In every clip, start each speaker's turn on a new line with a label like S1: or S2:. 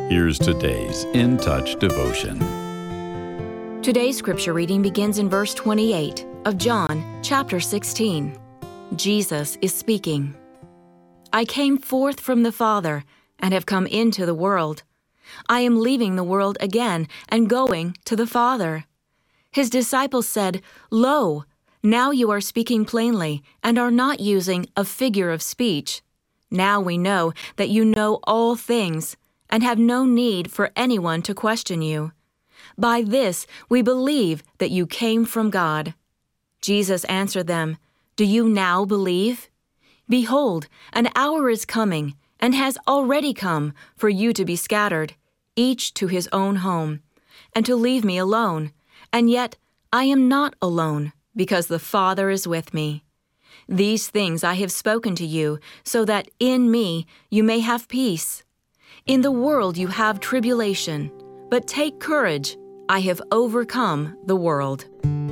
S1: Here's today's In Touch devotion.
S2: Today's scripture reading begins in verse 28 of John chapter 16. Jesus is speaking. I came forth from the Father and have come into the world. I am leaving the world again and going to the Father. His disciples said, Lo, now you are speaking plainly and are not using a figure of speech. Now we know that you know all things and have no need for anyone to question you. By this we believe that you came from God. Jesus answered them, Do you now believe? Behold, an hour is coming, and has already come, for you to be scattered, each to his own home, and to leave me alone. And yet I am not alone, because the Father is with me. These things I have spoken to you, so that in me you may have peace. In the world you have tribulation, but take courage, I have overcome the world.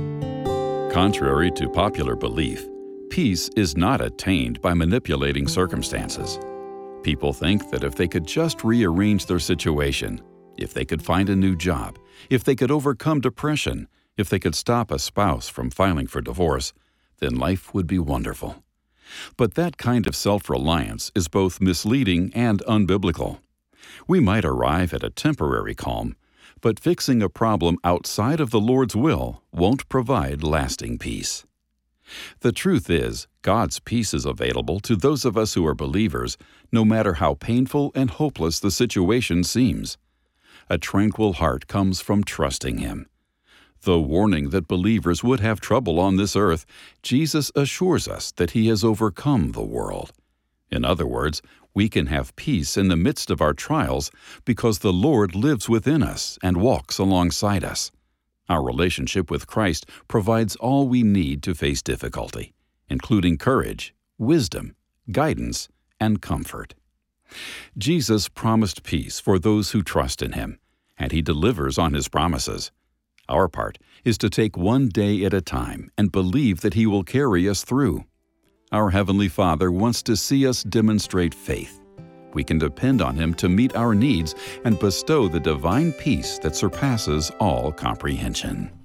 S1: Contrary to popular belief, peace is not attained by manipulating circumstances. People think that if they could just rearrange their situation, if they could find a new job, if they could overcome depression, if they could stop a spouse from filing for divorce, then life would be wonderful. But that kind of self-reliance is both misleading and unbiblical. We might arrive at a temporary calm, but fixing a problem outside of the Lord's will won't provide lasting peace. The truth is, God's peace is available to those of us who are believers, no matter how painful and hopeless the situation seems. A tranquil heart comes from trusting Him. Though warning that believers would have trouble on this earth, Jesus assures us that He has overcome the world. In other words, we can have peace in the midst of our trials because the Lord lives within us and walks alongside us. Our relationship with Christ provides all we need to face difficulty, including courage, wisdom, guidance, and comfort. Jesus promised peace for those who trust in Him, and He delivers on His promises. Our part is to take one day at a time and believe that He will carry us through. Our Heavenly Father wants to see us demonstrate faith. We can depend on Him to meet our needs and bestow the divine peace that surpasses all comprehension.